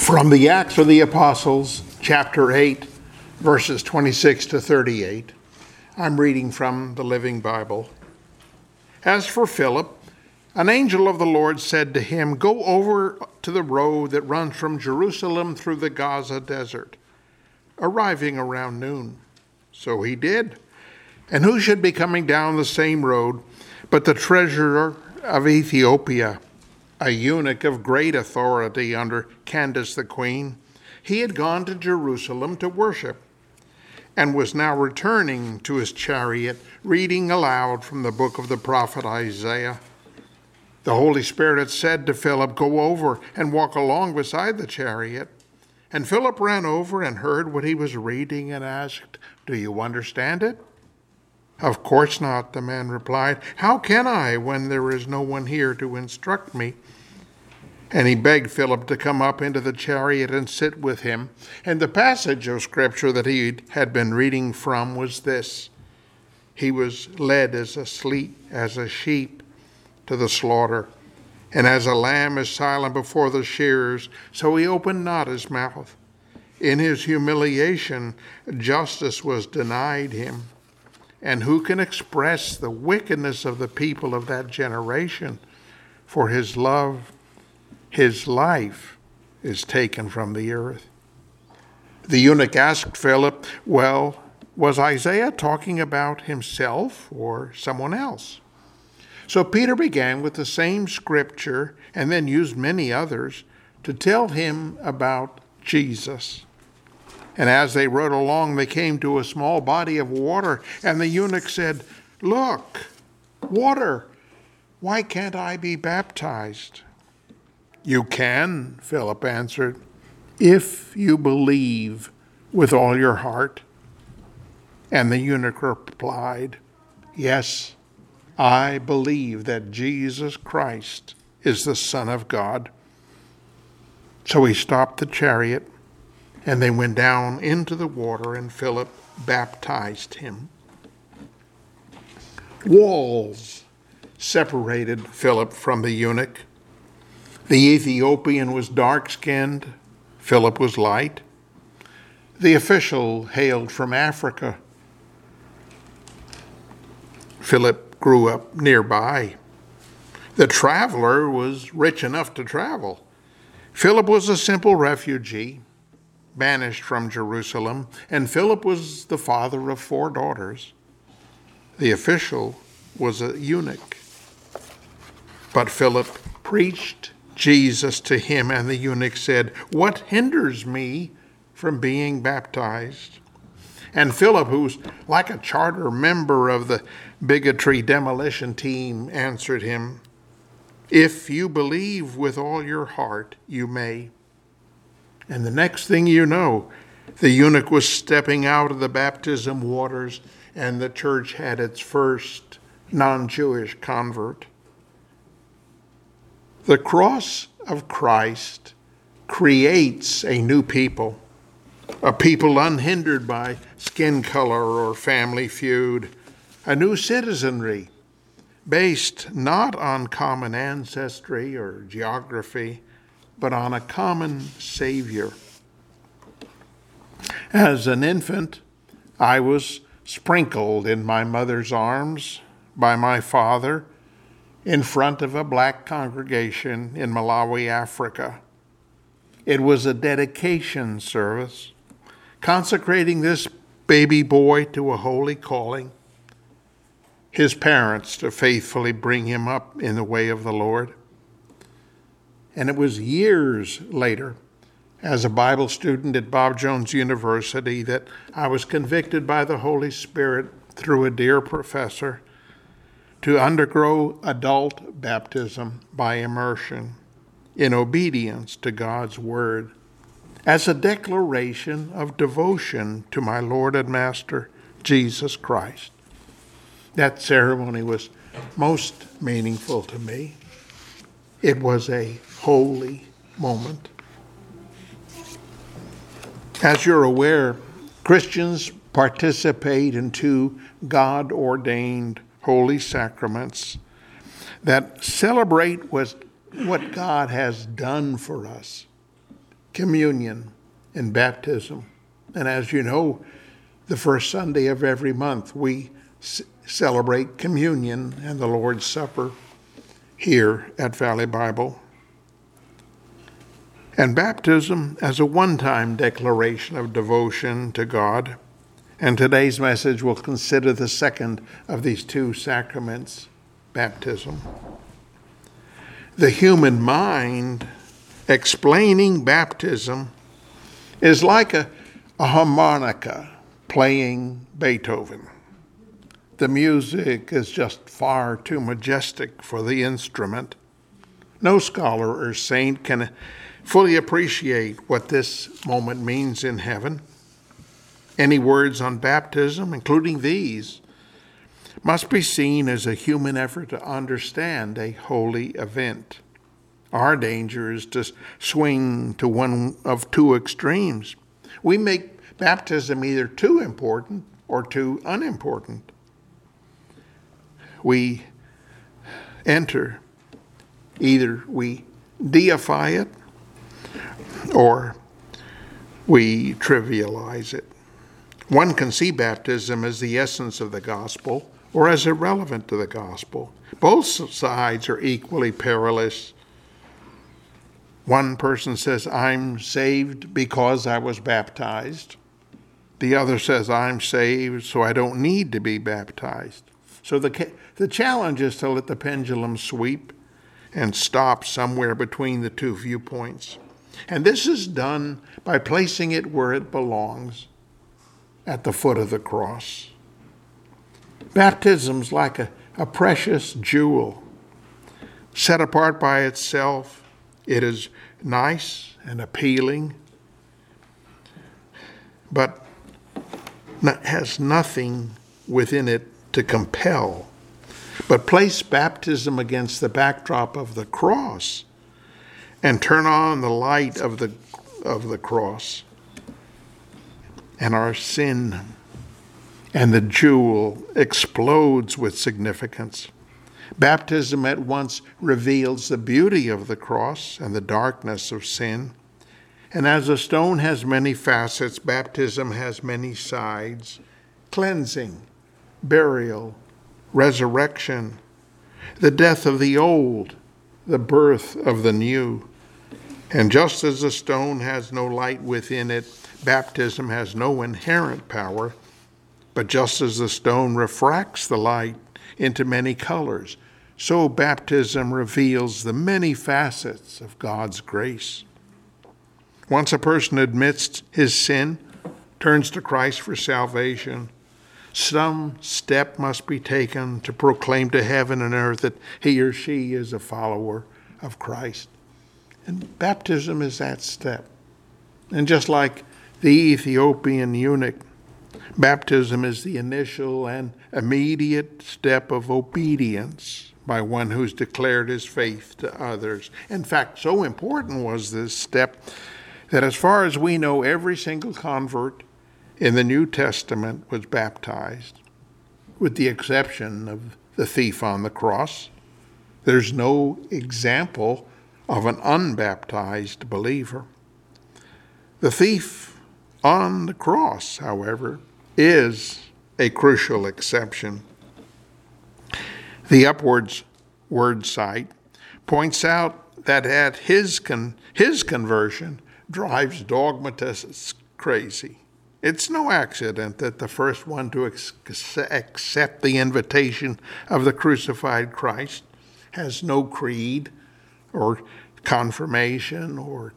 From the Acts of the Apostles, chapter 8, verses 26 to 38. I'm reading from the Living Bible. As for Philip, an angel of the Lord said to him, "Go over to the road that runs from Jerusalem through the Gaza desert," arriving around noon. So he did. And who should be coming down the same road but the treasurer of Ethiopia, a eunuch of great authority under Candace the queen? He had gone to Jerusalem to worship and was now returning to his chariot, reading aloud from the book of the prophet Isaiah. The Holy Spirit had said to Philip, "Go over and walk along beside the chariot." And Philip ran over and heard what he was reading and asked, "Do you understand it?" "Of course not," the man replied. "How can I when there is no one here to instruct me?" And he begged Philip to come up into the chariot and sit with him. And the passage of scripture that he had been reading from was this: "He was led as a sheep to the slaughter, and as a lamb is silent before the shearers, so he opened not his mouth. In his humiliation, justice was denied him. And who can express the wickedness of the people of that generation? For his life is taken from the earth." The eunuch asked Philip, "Well, was Isaiah talking about himself or someone else?" So Peter began with the same scripture and then used many others to tell him about Jesus. And as they rode along, they came to a small body of water, and the eunuch said, "Look, water, why can't I be baptized?" "You can," Philip answered, "if you believe with all your heart." And the eunuch replied, "Yes, I believe that Jesus Christ is the Son of God." So he stopped the chariot, and they went down into the water, and Philip baptized him. Walls separated Philip from the eunuch. The Ethiopian was dark-skinned. Philip was light. The official hailed from Africa. Philip grew up nearby. The traveler was rich enough to travel. Philip was a simple refugee, banished from Jerusalem, and Philip was the father of 4 daughters. The official was a eunuch. But Philip preached Jesus to him, and the eunuch said, "What hinders me from being baptized?" And Philip, who's like a charter member of the bigotry demolition team, answered him, "If you believe with all your heart, you may." And the next thing you know, the eunuch was stepping out of the baptism waters, and the church had its first non-Jewish convert. The cross of Christ creates a new people, a people unhindered by skin color or family feud, a new citizenry based not on common ancestry or geography, but on a common Savior. As an infant, I was sprinkled in my mother's arms by my father in front of a black congregation in Malawi, Africa. It was a dedication service, consecrating this baby boy to a holy calling, his parents to faithfully bring him up in the way of the Lord. And it was years later, as a Bible student at Bob Jones University, that I was convicted by the Holy Spirit through a dear professor to undergo adult baptism by immersion in obedience to God's word as a declaration of devotion to my Lord and Master, Jesus Christ. That ceremony was most meaningful to me. It was a holy moment. As you're aware, Christians participate in 2 God-ordained holy sacraments that celebrate what God has done for us communion and baptism. And as you know, the first Sunday of every month, we celebrate communion and the Lord's Supper here at Valley Bible. And baptism as a one-time declaration of devotion to God. And today's message will consider the second of these two sacraments, baptism. The human mind explaining baptism is like a harmonica playing Beethoven. The music is just far too majestic for the instrument. No scholar or saint can fully appreciate what this moment means in heaven. Any words on baptism, including these, must be seen as a human effort to understand a holy event. Our danger is to swing to one of two extremes. We make baptism either too important or too unimportant. We enter, either we deify it or we trivialize it. One can see baptism as the essence of the gospel or as irrelevant to the gospel. Both sides are equally perilous. One person says, I'm saved because I was baptized. The other says, I'm saved so I don't need to be baptized. So the challenge is to let the pendulum sweep and stop somewhere between the two viewpoints. And this is done by placing it where it belongs, at the foot of the cross. Baptism's like a precious jewel. Set apart by itself, it is nice and appealing, but has nothing within it to compel. But place baptism against the backdrop of the cross and turn on the light of the cross, and our sin and the jewel explodes with significance. Baptism at once reveals the beauty of the cross and the darkness of sin. And as a stone has many facets, baptism has many sides: cleansing, burial, resurrection, the death of the old, the birth of the new. And just as the stone has no light within it, baptism has no inherent power. But just as the stone refracts the light into many colors, so baptism reveals the many facets of God's grace. Once a person admits his sin, turns to Christ for salvation, some step must be taken to proclaim to heaven and earth that he or she is a follower of Christ. And baptism is that step. And just like the Ethiopian eunuch, baptism is the initial and immediate step of obedience by one who's declared his faith to others. In fact, so important was this step that as far as we know, every single convert in the New Testament was baptized, with the exception of the thief on the cross. There's no example of an unbaptized believer. The thief on the cross, however, is a crucial exception. The Upwards word site points out that at his conversion drives dogmatists crazy. It's no accident that the first one to accept the invitation of the crucified Christ has no creed or confirmation or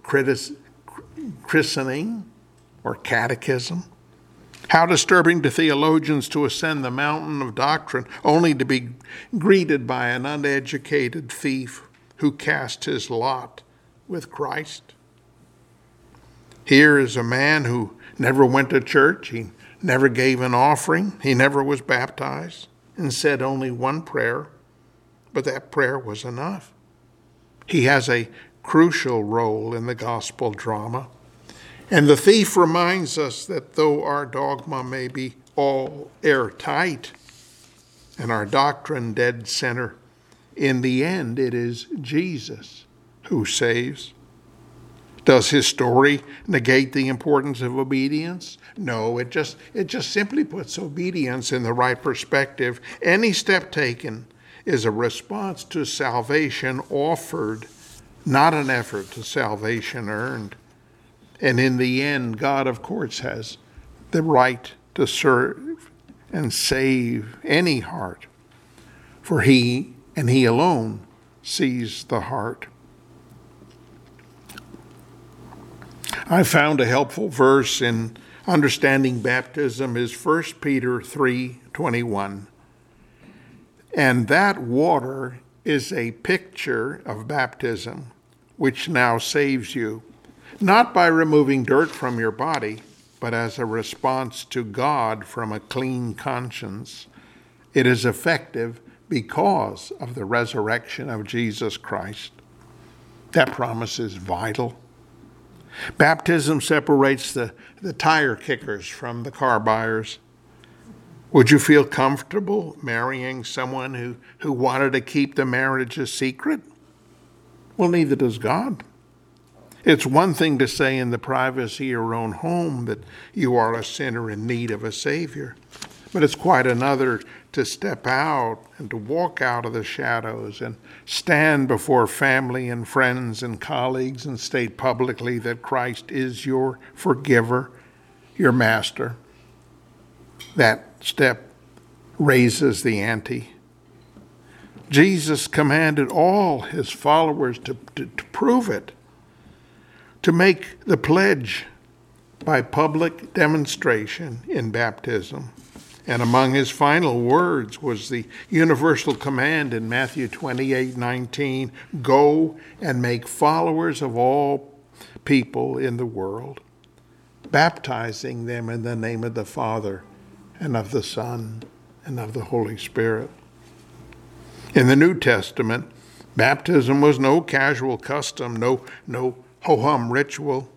christening or catechism. How disturbing to theologians to ascend the mountain of doctrine only to be greeted by an uneducated thief who cast his lot with Christ. Here is a man who never went to church, he never gave an offering, he never was baptized, and said only one prayer, but that prayer was enough. He has a crucial role in the gospel drama. And the thief reminds us that though our dogma may be all airtight and our doctrine dead center, in the end it is Jesus who saves. Does his story negate the importance of obedience? No, it just simply puts obedience in the right perspective. Any step taken is a response to salvation offered, not an effort to salvation earned. And in the end, God, of course, has the right to serve and save any heart, for he and he alone sees the heart. I found a helpful verse in understanding baptism is 1 Peter 3:21. And that water is a picture of baptism, which now saves you, not by removing dirt from your body, but as a response to God from a clean conscience. It is effective because of the resurrection of Jesus Christ. That promise is vital. Baptism separates the tire kickers from the car buyers. Would you feel comfortable marrying someone who wanted to keep the marriage a secret? Well, neither does God. It's one thing to say in the privacy of your own home that you are a sinner in need of a Savior, but it's quite another to step out and to walk out of the shadows and stand before family and friends and colleagues and state publicly that Christ is your forgiver, your master. That step raises the ante. Jesus commanded all his followers to prove it, to make the pledge by public demonstration in baptism. And among his final words was the universal command in Matthew 28:19, go and make followers of all people in the world, baptizing them in the name of the Father and of the Son and of the Holy Spirit. In the New Testament, baptism was no casual custom, no ho-hum ritual.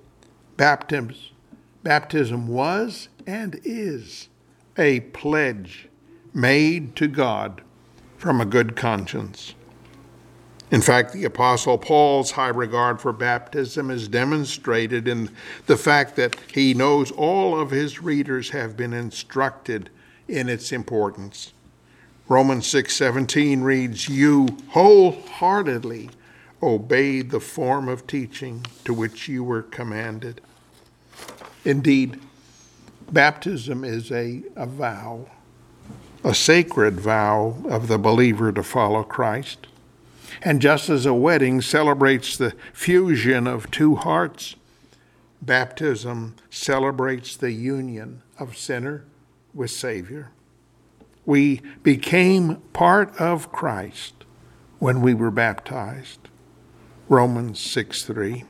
Baptism was and is a pledge made to God from a good conscience. In fact, the Apostle Paul's high regard for baptism is demonstrated in the fact that he knows all of his readers have been instructed in its importance. Romans 6:17 reads, you wholeheartedly obeyed the form of teaching to which you were commanded. Indeed, baptism is a vow, a sacred vow of the believer to follow Christ. And just as a wedding celebrates the fusion of two hearts, baptism celebrates the union of sinner with Savior. We became part of Christ when we were baptized. Romans 6:3.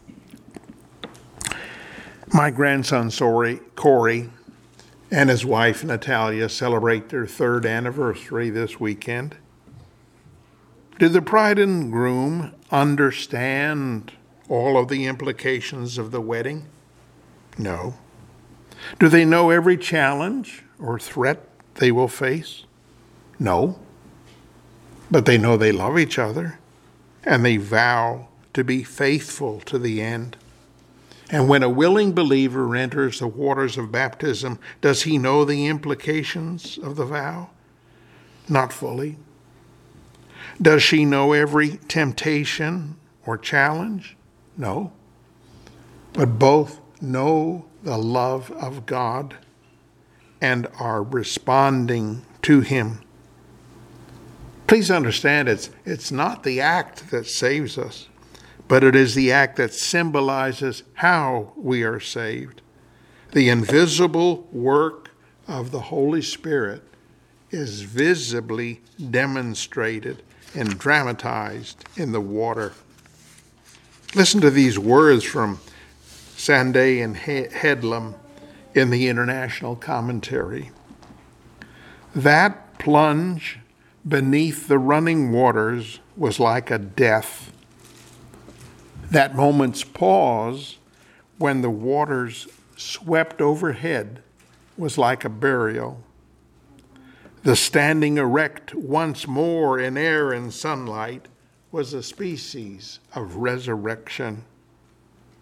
My grandson Corey and his wife Natalia celebrate their 3rd anniversary this weekend. Do the bride and groom understand all of the implications of the wedding? No. Do they know every challenge or threat they will face? No. But they know they love each other and they vow to be faithful to the end. And when a willing believer enters the waters of baptism, does he know the implications of the vow? Not fully. Does she know every temptation or challenge? No. But both know the love of God and are responding to him. Please understand, it's not the act that saves us, but it is the act that symbolizes how we are saved. The invisible work of the Holy Spirit is visibly demonstrated and dramatized in the water. Listen to these words from Sanday and Headlam in the International Commentary. That plunge beneath the running waters was like a death. That moment's pause when the waters swept overhead was like a burial. The standing erect once more in air and sunlight was a species of resurrection.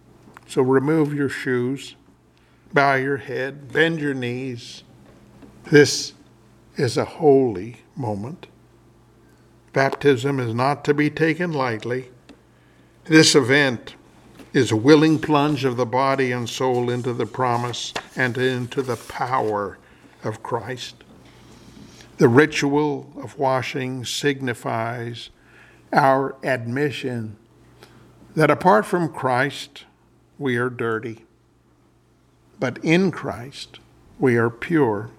So remove your shoes, bow your head, bend your knees. This is a holy moment. Baptism is not to be taken lightly. This event is a willing plunge of the body and soul into the promise and into the power of Christ. The ritual of washing signifies our admission that apart from Christ, we are dirty, but in Christ, we are pure.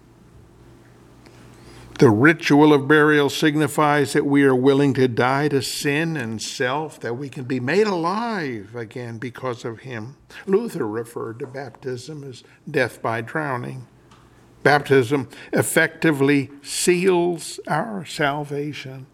The ritual of burial signifies that we are willing to die to sin and self, that we can be made alive again because of him. Luther referred to baptism as death by drowning. Baptism effectively seals our salvation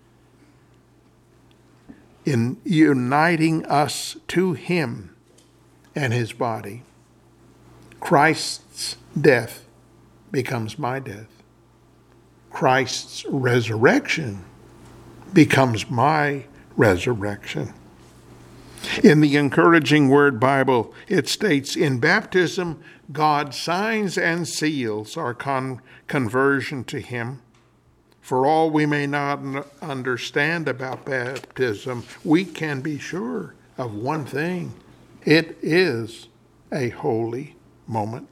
in uniting us to him and his body. Christ's death becomes my death. Christ's resurrection becomes my resurrection. In the Encouraging Word Bible, it states, in baptism, God signs and seals our conversion to him. For all we may not understand about baptism, we can be sure of one thing. It is a holy moment.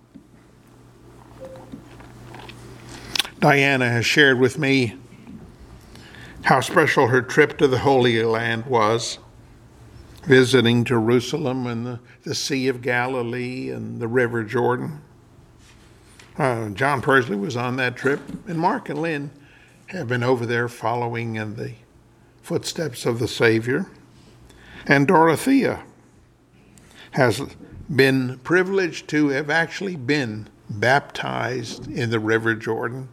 Diana has shared with me how special her trip to the Holy Land was, visiting Jerusalem and the Sea of Galilee and the River Jordan. John Persley was on that trip, and Mark and Lynn have been over there following in the footsteps of the Savior. And Dorothea has been privileged to have actually been baptized in the River Jordan.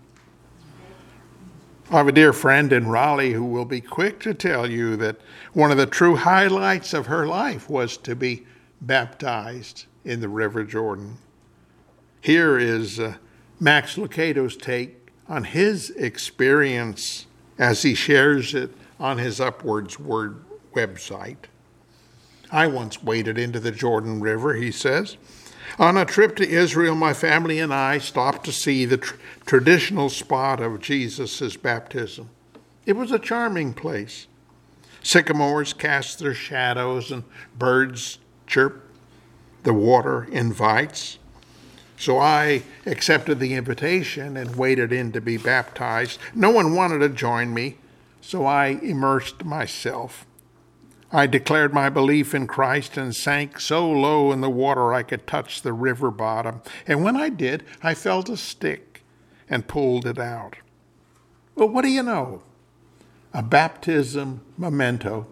I have a dear friend in Raleigh who will be quick to tell you that one of the true highlights of her life was to be baptized in the River Jordan. Here is Max Lucado's take on his experience as he shares it on his Upwards Word website. I once waded into the Jordan River, he says. On a trip to Israel, my family and I stopped to see the traditional spot of Jesus' baptism. It was a charming place. Sycamores cast their shadows and birds chirp. The water invites. So I accepted the invitation and waded in to be baptized. No one wanted to join me, so I immersed myself. I declared my belief in Christ and sank so low in the water I could touch the river bottom. And when I did, I felt a stick and pulled it out. Well, what do you know? A baptism memento.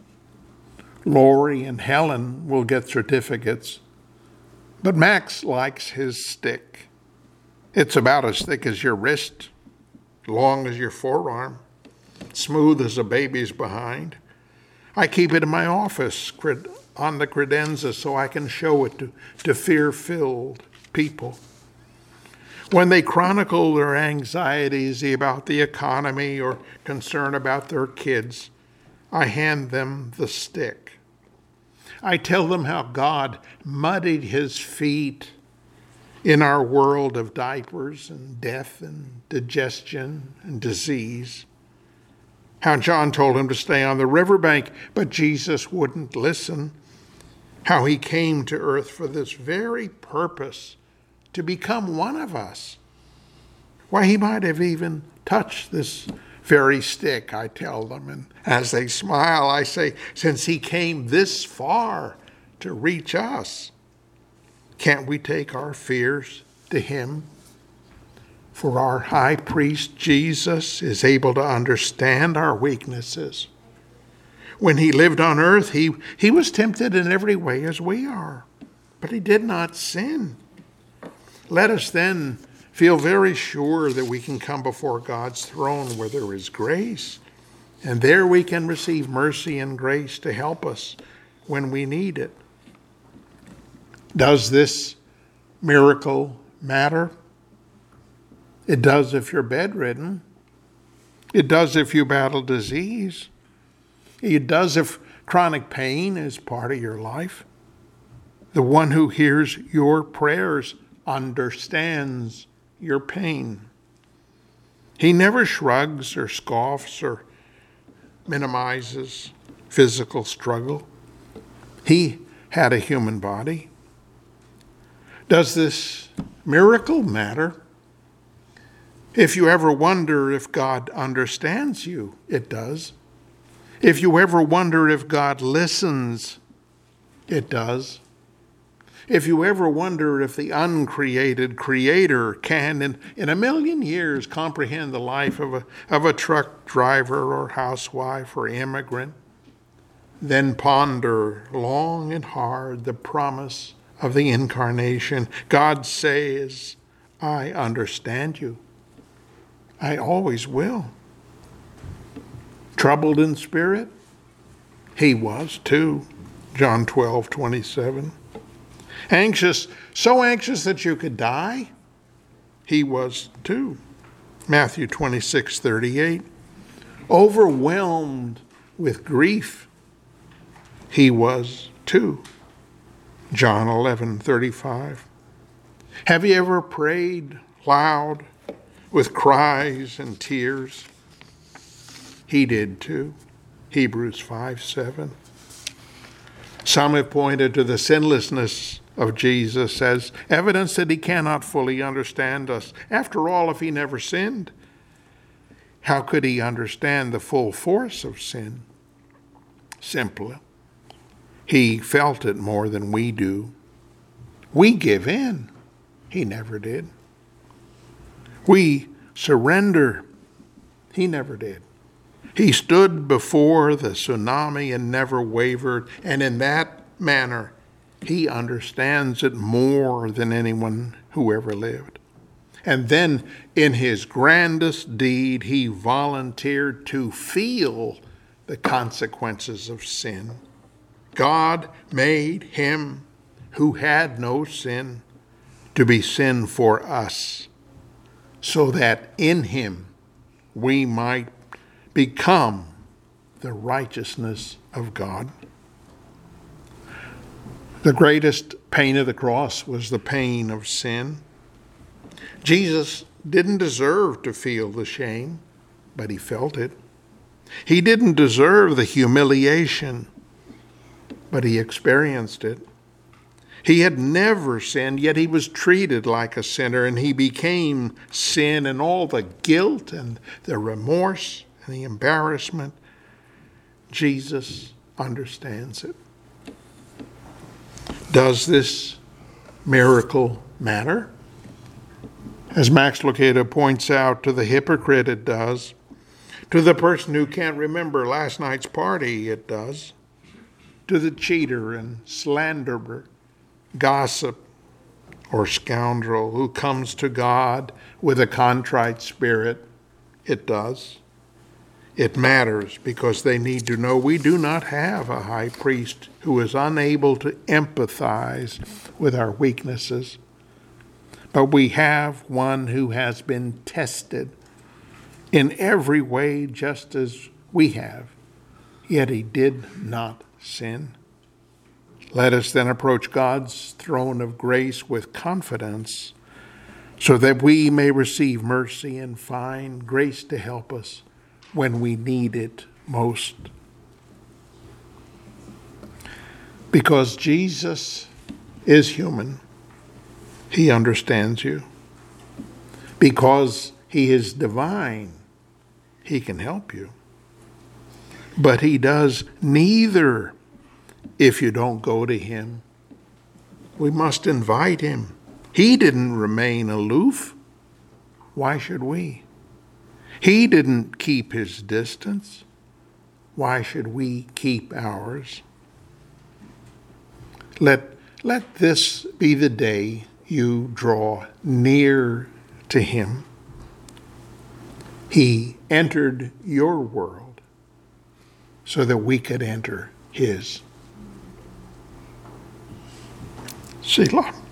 Lori and Helen will get certificates, but Max likes his stick. It's about as thick as your wrist, long as your forearm, smooth as a baby's behind. I keep it in my office on the credenza so I can show it to fear-filled people. When they chronicle their anxieties about the economy or concern about their kids, I hand them the stick. I tell them how God muddied his feet in our world of diapers and death and digestion and disease. How John told him to stay on the riverbank, but Jesus wouldn't listen. How he came to earth for this very purpose, to become one of us. Why, he might have even touched this very stick, I tell them. And as they smile, I say, since he came this far to reach us, can't we take our fears to him? For our high priest Jesus is able to understand our weaknesses. When he lived on earth, he was tempted in every way as we are, but he did not sin. Let us then feel very sure that we can come before God's throne where there is grace, and there we can receive mercy and grace to help us when we need it. Does this miracle matter? It does if you're bedridden. It does if you battle disease. It does if chronic pain is part of your life. The one who hears your prayers understands your pain. He never shrugs or scoffs or minimizes physical struggle. He had a human body. Does this miracle matter? If you ever wonder if God understands you, it does. If you ever wonder if God listens, it does. If you ever wonder if the uncreated Creator can, in a million years, comprehend the life of a truck driver or housewife or immigrant, then ponder long and hard the promise of the incarnation. God says, I understand you. I always will. Troubled in spirit? He was too. John 12:27. Anxious, so anxious that you could die? He was too. Matthew 26:38. Overwhelmed with grief? He was too. John 11:35. Have you ever prayed loud with cries and tears? He did too. Hebrews 5:7. Some have pointed to the sinlessness of Jesus as evidence that he cannot fully understand us. After all, if he never sinned, how could he understand the full force of sin? Simply, he felt it more than we do. We give in. He never did. We surrender. He never did. He stood before the tsunami and never wavered, and in that manner, he understands it more than anyone who ever lived. And then, in his grandest deed, he volunteered to feel the consequences of sin. God made him who had no sin to be sin for us, so that in him we might become the righteousness of God. The greatest pain of the cross was the pain of sin. Jesus didn't deserve to feel the shame, but he felt it. He didn't deserve the humiliation, but he experienced it. He had never sinned, yet he was treated like a sinner, and he became sin, and all the guilt and the remorse and the embarrassment. Jesus understands it. Does this miracle matter? As Max Lucado points out, to the hypocrite it does. To the person who can't remember last night's party, it does. To the cheater and slanderer, gossip, or scoundrel who comes to God with a contrite spirit, it does. It matters because they need to know we do not have a high priest who is unable to empathize with our weaknesses, but we have one who has been tested in every way just as we have, yet he did not sin. Let us then approach God's throne of grace with confidence so that we may receive mercy and find grace to help us when we need it most. Because Jesus is human, he understands you. Because he is divine, he can help you. But he does neither if you don't go to him. We must invite him. He didn't remain aloof. Why should we? He didn't keep his distance. Why should we keep ours? Let this be the day you draw near to him. He entered your world so that we could enter his. Selah.